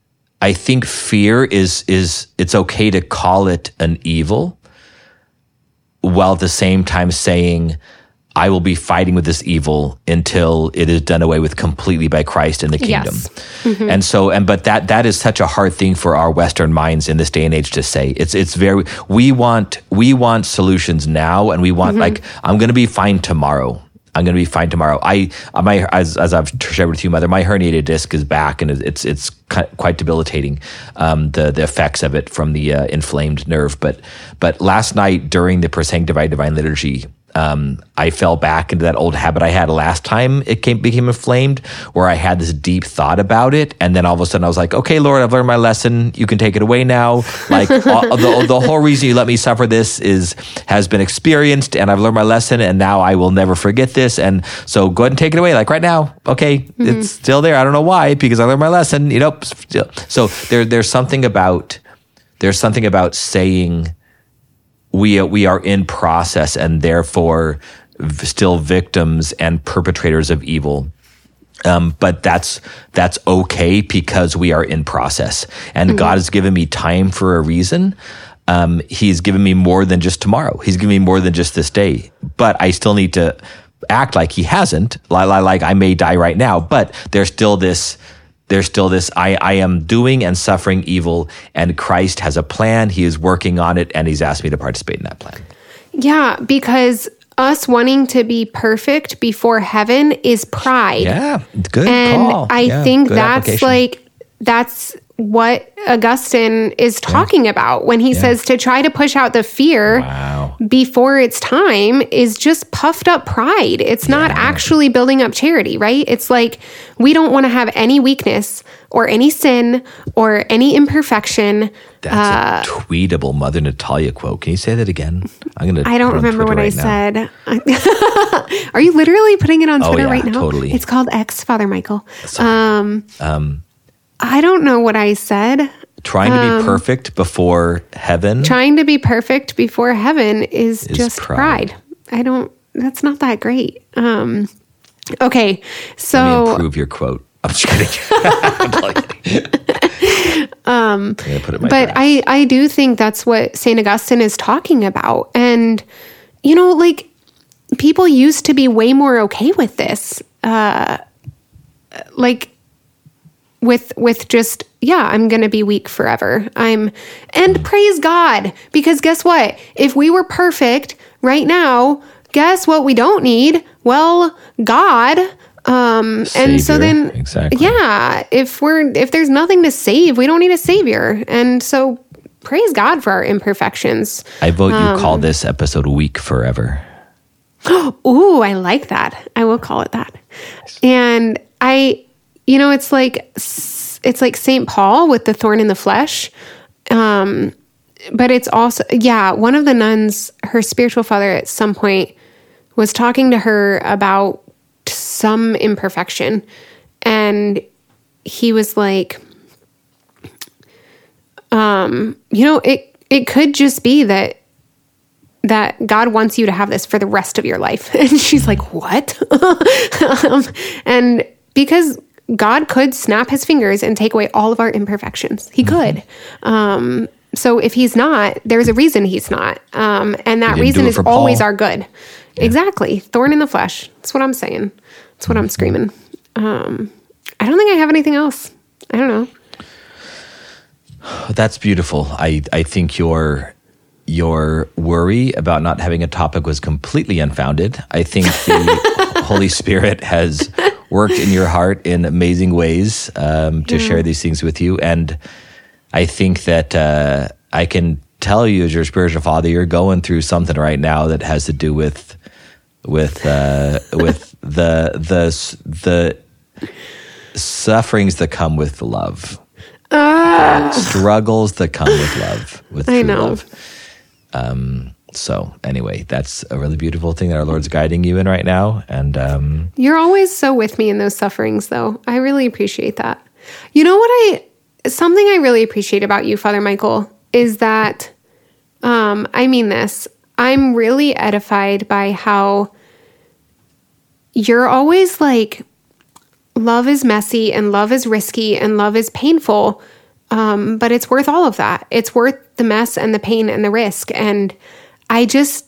fear is it's okay to call it an evil, while at the same time saying, I will be fighting with this evil until it is done away with completely by Christ in the kingdom. Yes. But that is such a hard thing for our Western minds in this day and age to say. It's very, we want solutions now, and we want like, I'm going to be fine tomorrow. I'm going to be fine tomorrow. As I've shared with you, Mother, my herniated disc is back, and it's quite debilitating. The effects of it from the inflamed nerve. But last night during the Prosanctified Divine Liturgy, I fell back into that old habit I had last time it became inflamed, where I had this deep thought about it, and then all of a sudden I was like, okay, Lord, I've learned my lesson. You can take it away now. Like the whole reason you let me suffer this has been experienced, and I've learned my lesson, and now I will never forget this. And so go ahead and take it away, like right now. Okay, it's still there. I don't know why, because I learned my lesson. So there's something about saying, we are in process and therefore still victims and perpetrators of evil. But that's okay because we are in process, and God has given me time for a reason. He's given me more than just tomorrow. He's given me more than just this day, but I still need to act like he hasn't, like I may die right now, but there's still this, I am doing and suffering evil, and Christ has a plan. He is working on it, and he's asked me to participate in that plan. Yeah, because us wanting to be perfect before heaven is pride. Yeah, good and call. I think that's like, that's what Augustine is talking about when he says to try to push out the fear before it's time is just puffed up pride. It's not actually building up charity, right? It's like we don't want to have any weakness or any sin or any imperfection. That's a tweetable Mother Natalia quote. Can you say that again? I don't remember what I said. Are you literally putting it on Twitter right now? Totally. It's called X, Father Michael. I don't know what I said. Trying to be perfect before heaven. Trying to be perfect before heaven is just pride. That's not that great. Okay, so. Let me improve your quote. I'm just kidding. I'm gonna put it in my but I do think that's what St. Augustine is talking about. And, like, people used to be way more okay with this. With just, I'm going to be weak forever. And praise God, because guess what? If we were perfect right now, guess what we don't need? Well, God. And so then, if there's nothing to save, we don't need a savior. And so praise God for our imperfections. I vote you call this episode Weak Forever. Ooh, I like that. I will call it that. And it's like St. Paul with the thorn in the flesh. But it's also, one of the nuns, her spiritual father at some point was talking to her about some imperfection. And he was like, it could just be that God wants you to have this for the rest of your life. And she's like, what? And because God could snap his fingers and take away all of our imperfections. He could. So if he's not, there's a reason he's not. And that reason is always our good. Yeah. Exactly. Thorn in the flesh. That's what I'm saying. That's what I'm screaming. I don't think I have anything else. I don't know. That's beautiful. I think your worry about not having a topic was completely unfounded. I think the Holy Spirit has worked in your heart in amazing ways to share these things with you. And I think that I can tell you as your spiritual father, you're going through something right now that has to do with the sufferings that come with love. Struggles that come with love, with true love. So anyway, that's a really beautiful thing that our Lord's guiding you in right now. And you're always so with me in those sufferings, though. I really appreciate that. You know what something I really appreciate about you, Father Michael, is that, I mean this, I'm really edified by how you're always like, love is messy and love is risky and love is painful, but it's worth all of that. It's worth the mess and the pain and the risk. And I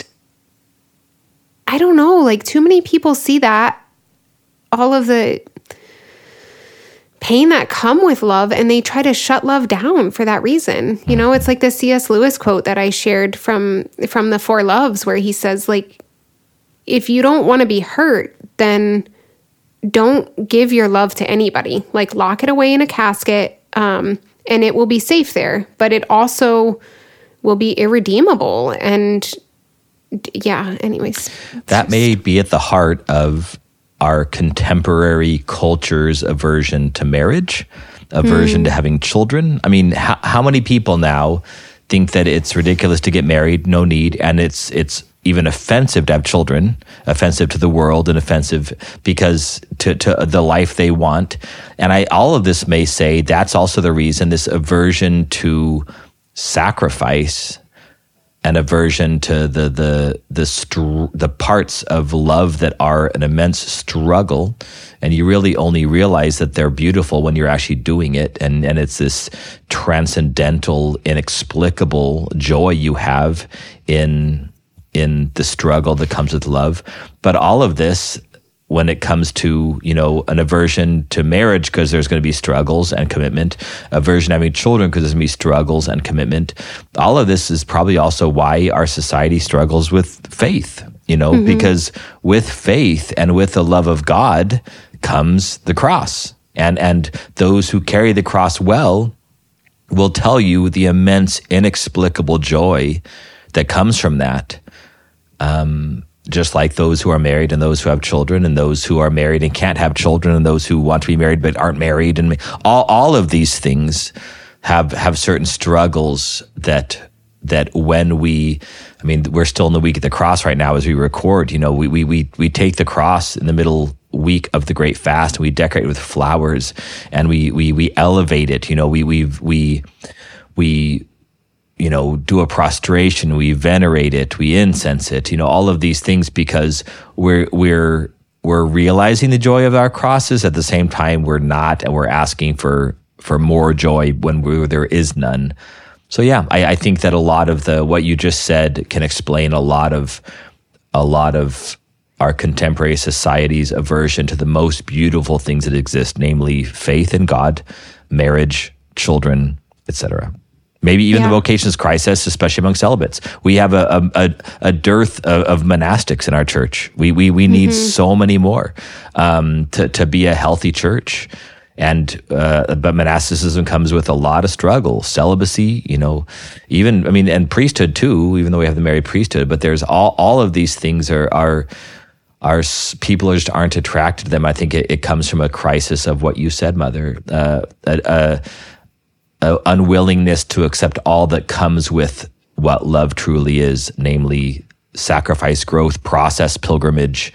don't know, like too many people see that, all of the pain that come with love, and they try to shut love down for that reason. You know, it's like the C.S. Lewis quote that I shared from the Four Loves, where he says, like, if you don't want to be hurt, then don't give your love to anybody. Like, lock it away in a casket, and it will be safe there. But it also will be irredeemable. And yeah, anyways. That may be at the heart of our contemporary culture's aversion to marriage, aversion to having children. I mean, how many people now think that it's ridiculous to get married, no need, and it's even offensive to have children, offensive to the world, and offensive because to the life they want. And all of this may say that's also the reason, this aversion to sacrifice and aversion to the parts of love that are an immense struggle, and you really only realize that they're beautiful when you're actually doing it, and it's this transcendental, inexplicable joy you have in the struggle that comes with love. But all of this, when it comes to, an aversion to marriage because there's going to be struggles and commitment, aversion to having children because there's going to be struggles and commitment, all of this is probably also why our society struggles with faith, because with faith and with the love of God comes the cross. And those who carry the cross well will tell you the immense, inexplicable joy that comes from that. Just like those who are married and those who have children, and those who are married and can't have children, and those who want to be married but aren't married, and all of these things have certain struggles that when we're still in the week of the cross right now as we record. We take the cross in the middle week of the Great Fast, and we decorate it with flowers, and we elevate it. We do a prostration, we venerate it, we incense it, all of these things, because we're realizing the joy of our crosses. At the same time, we're not, and we're asking for more joy when there is none. So yeah, I think that a lot of what you just said can explain a lot of our contemporary society's aversion to the most beautiful things that exist, namely faith in God, marriage, children, etc. Maybe even the vocations crisis, especially among celibates. We have a dearth of monastics in our church. We need so many more to be a healthy church. But monasticism comes with a lot of struggle, celibacy, and priesthood too, even though we have the married priesthood. But there's all of these things are people just aren't attracted to them. I think it comes from a crisis of what you said, Mother, unwillingness to accept all that comes with what love truly is, namely sacrifice, growth, process, pilgrimage.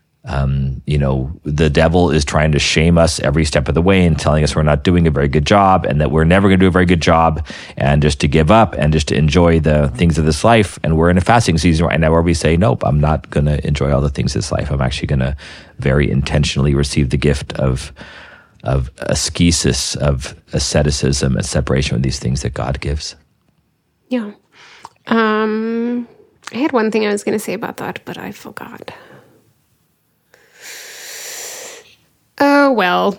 The devil is trying to shame us every step of the way and telling us we're not doing a very good job, and that we're never going to do a very good job, and just to give up and just to enjoy the things of this life. And we're in a fasting season right now where we say, nope, I'm not going to enjoy all the things of this life. I'm actually going to very intentionally receive the gift of ascesis, of asceticism, and separation from these things that God gives. Yeah. I had one thing I was going to say about that, but I forgot. Oh, well.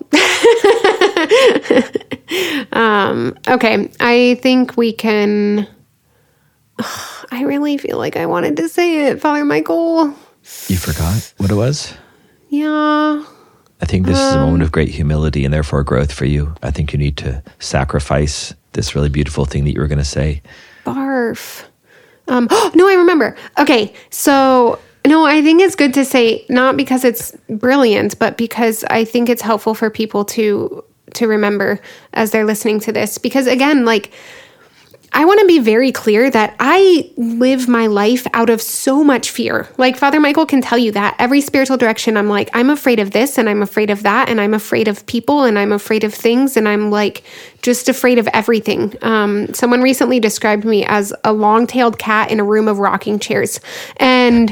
Okay. I think we can... I really feel like I wanted to say it, Father Michael. You forgot what it was? Yeah. I think this is a moment of great humility and therefore growth for you. I think you need to sacrifice this really beautiful thing that you were going to say. Barf. No, I remember. Okay, so... No, I think it's good to say, not because it's brilliant, but because I think it's helpful for people to remember as they're listening to this. Because again, I want to be very clear that I live my life out of so much fear. Father Michael can tell you that every spiritual direction, I'm afraid of this, and I'm afraid of that, and I'm afraid of people, and I'm afraid of things, and I'm just afraid of everything. Someone recently described me as a long-tailed cat in a room of rocking chairs. And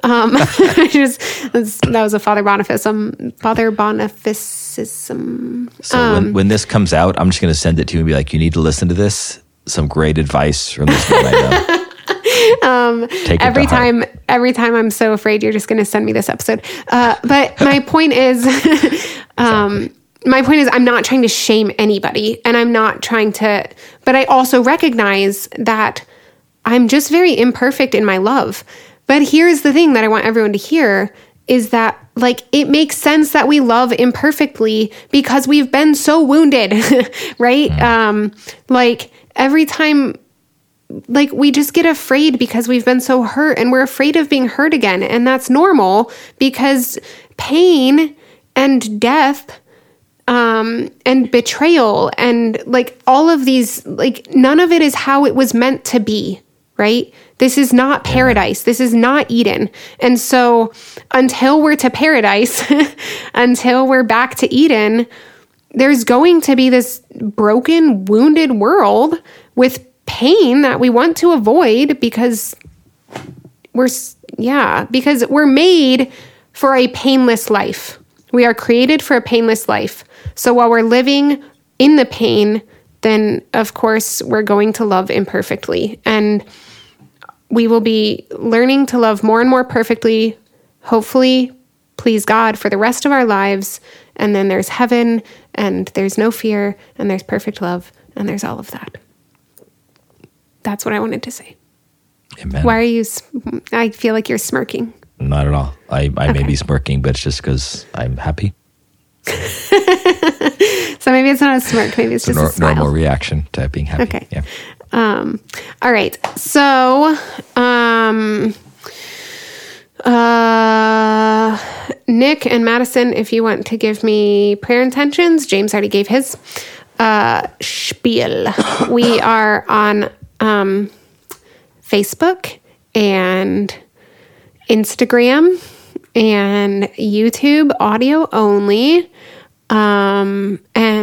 that was a Father Bonifacism. So when this comes out, I'm just going to send it to you and be like, you need to listen to this. Some great advice from this man I know. Every time I'm so afraid you're just going to send me this episode. But my point is, I'm not trying to shame anybody, and I'm not trying to, but I also recognize that I'm just very imperfect in my love. But here's the thing that I want everyone to hear is that it makes sense that we love imperfectly because we've been so wounded, right? Every time, we just get afraid because we've been so hurt, and we're afraid of being hurt again. And that's normal because pain and death, and betrayal and all of these, none of it is how it was meant to be, right? This is not paradise. This is not Eden. And so until we're to paradise, until we're back to Eden, there's going to be this broken, wounded world with pain that we want to avoid because we're made for a painless life. We are created for a painless life. So while we're living in the pain, then of course we're going to love imperfectly. And we will be learning to love more and more perfectly, hopefully, please God, for the rest of our lives. And then there's heaven, and there's no fear, and there's perfect love, and there's all of that. That's what I wanted to say. Amen. Why are you... I feel like you're smirking. Not at all. I may be smirking, but it's just because I'm happy. So maybe it's not a smirk. Maybe it's just a smile. Normal reaction to being happy. Okay. Yeah. All right. So, Nick and Madison, if you want to give me prayer intentions, James already gave his spiel. We are on Facebook and Instagram and YouTube, audio only. And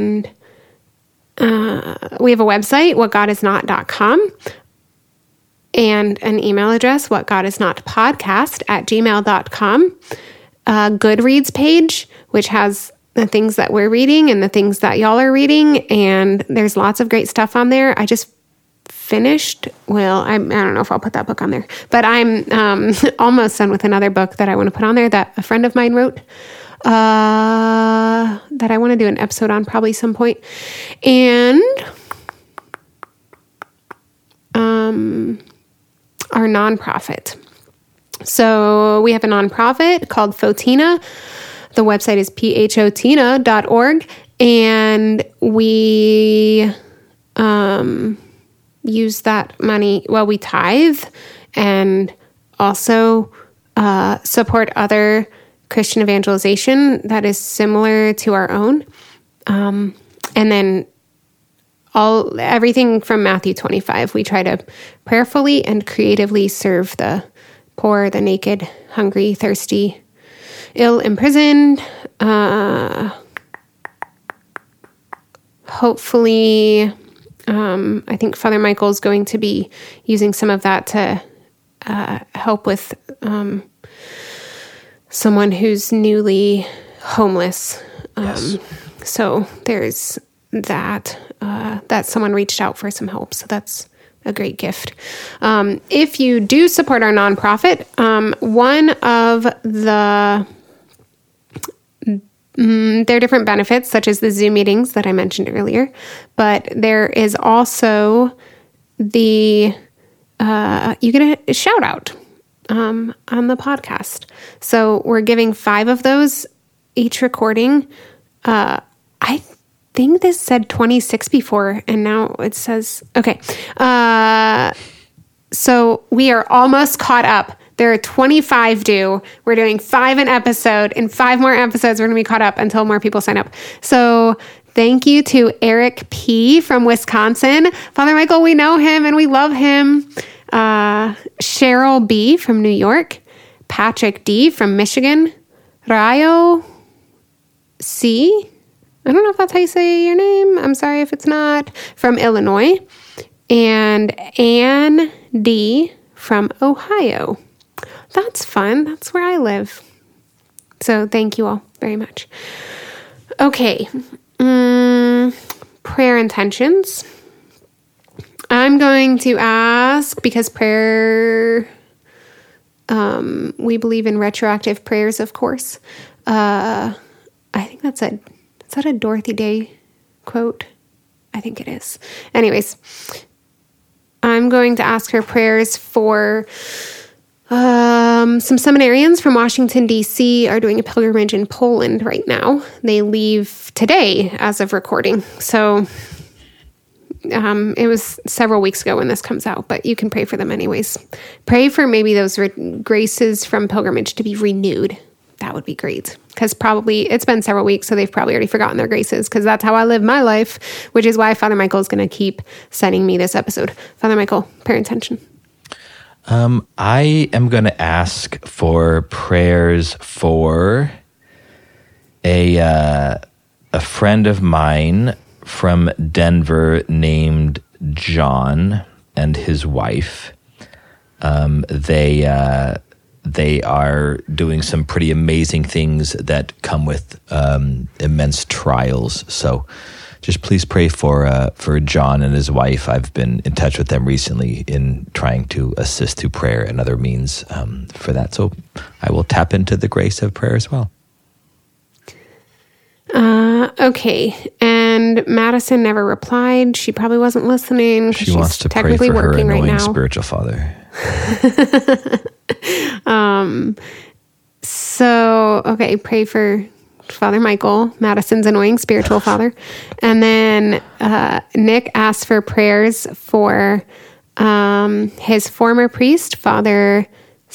we have a website, whatgodisnot.com, and an email address, whatgodisnotpodcast@gmail.com. Goodreads page, which has the things that we're reading and the things that y'all are reading. And there's lots of great stuff on there. I just finished, I don't know if I'll put that book on there, but I'm almost done with another book that I want to put on there that a friend of mine wrote. That I want to do an episode on probably some point. And our nonprofit. So we have a nonprofit called Photina. The website is photina.org. And we use that money, we tithe and also support other Christian evangelization that is similar to our own. And then everything from Matthew 25, we try to prayerfully and creatively serve the poor, the naked, hungry, thirsty, ill, imprisoned. Hopefully, I think Father Michael's going to be using some of that to help with someone who's newly homeless. Yes. So there's that someone reached out for some help. So that's a great gift. If you do support our nonprofit, one of there are different benefits, such as the Zoom meetings that I mentioned earlier, but there is also you get a shout out on the podcast. So we're giving 5 of those each recording. I think this said 26 before, and now it says, okay. So we are almost caught up. There are 25 due. We're doing 5 an episode. In 5 more episodes, we're going to be caught up until more people sign up. So thank you to Eric P. from Wisconsin. Father Michael, we know him and we love him. Cheryl B. from New York. Patrick D. from Michigan. Rayo C. I don't know if that's how you say your name. I'm sorry if it's not. From Illinois. And Ann D. from Ohio. That's fun. That's where I live. So thank you all very much. Okay. Prayer intentions. I'm going to ask, because prayer, we believe in retroactive prayers, of course. I think is that a Dorothy Day quote? I think it is. Anyways, I'm going to ask her prayers for some seminarians from Washington, D.C. are doing a pilgrimage in Poland right now. They leave today as of recording. So it was several weeks ago when this comes out, but you can pray for them anyways. Pray for maybe those graces from pilgrimage to be renewed. That would be great, because probably it's been several weeks, so they've probably already forgotten their graces, because that's how I live my life, which is why Father Michael is going to keep sending me this episode. Father Michael, prayer intention. I am going to ask for prayers for a friend of mine from Denver named John and his wife. They are doing some pretty amazing things that come with immense trials. So just please pray for John and his wife. I've been in touch with them recently in trying to assist through prayer and other means for that. So I will tap into the grace of prayer as well. Okay. And Madison never replied. She probably wasn't listening. She wants to pray for her annoying spiritual father. So, okay, pray for Father Michael, Madison's annoying spiritual father. And then Nick asked for prayers for his former priest, Father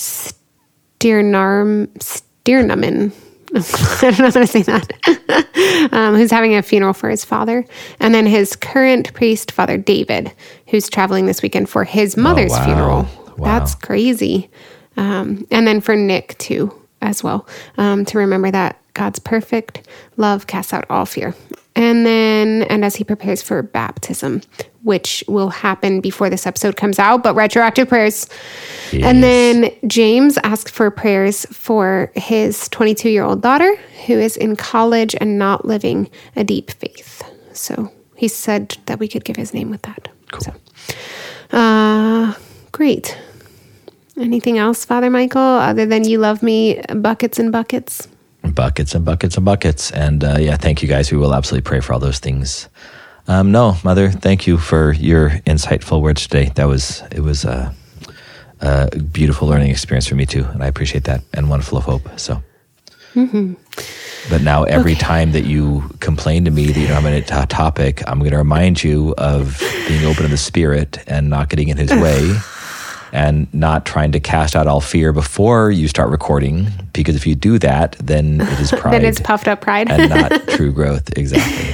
Stiernamen. I don't know how to say that. Who's having a funeral for his father. And then his current priest, Father David, who's traveling this weekend for his mother's funeral. Wow. That's crazy. And then for Nick, too, as well, to remember that God's perfect love casts out all fear. And as he prepares for baptism, which will happen before this episode comes out, but retroactive prayers. Yes. And then James asked for prayers for his 22-year-old daughter who is in college and not living a deep faith. So he said that we could give his name with that. Cool. So, great. Anything else, Father Michael, other than you love me buckets and buckets? Buckets and buckets and buckets. And thank you guys. We will absolutely pray for all those things. No, Mother, thank you for your insightful words today. It was a beautiful learning experience for me too. And I appreciate that, and one full of hope. So, But now every time that you complain to me that you don't have a topic, I'm going to remind you of being open to the Spirit and not getting in his way. And not trying to cast out all fear before you start recording, because if you do that, then it is pride. Then it's puffed up pride. And not true growth. Exactly.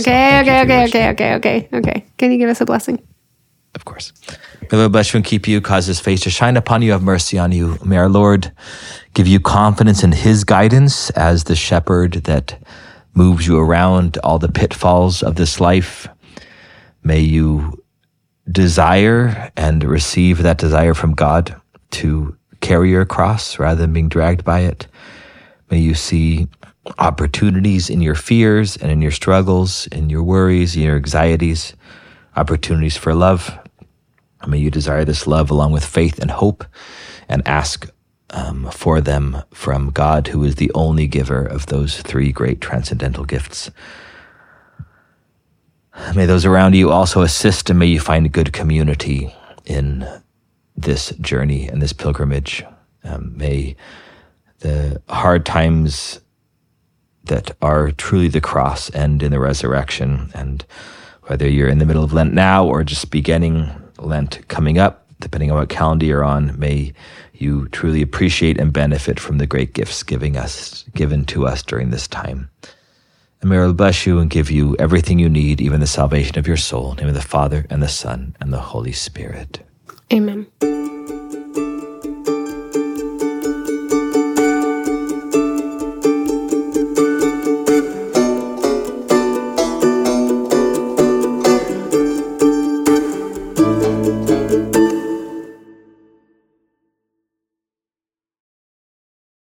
Okay. Can you give us a blessing? Of course. May the Lord bless you and keep you, cause his face to shine upon you, have mercy on you. May our Lord give you confidence in his guidance as the shepherd that moves you around all the pitfalls of this life. May you desire and receive that desire from God to carry your cross rather than being dragged by it. May you see opportunities in your fears and in your struggles, in your worries, in your anxieties, opportunities for love. May you desire this love along with faith and hope, and ask for them from God, who is the only giver of those three great transcendental gifts. May those around you also assist, and may you find a good community in this journey and this pilgrimage. May the hard times that are truly the cross end in the resurrection. And whether you're in the middle of Lent now or just beginning Lent coming up, depending on what calendar you're on, may you truly appreciate and benefit from the great gifts given to us during this time. And may God bless you and give you everything you need, even the salvation of your soul. In the name of the Father, and the Son, and the Holy Spirit. Amen.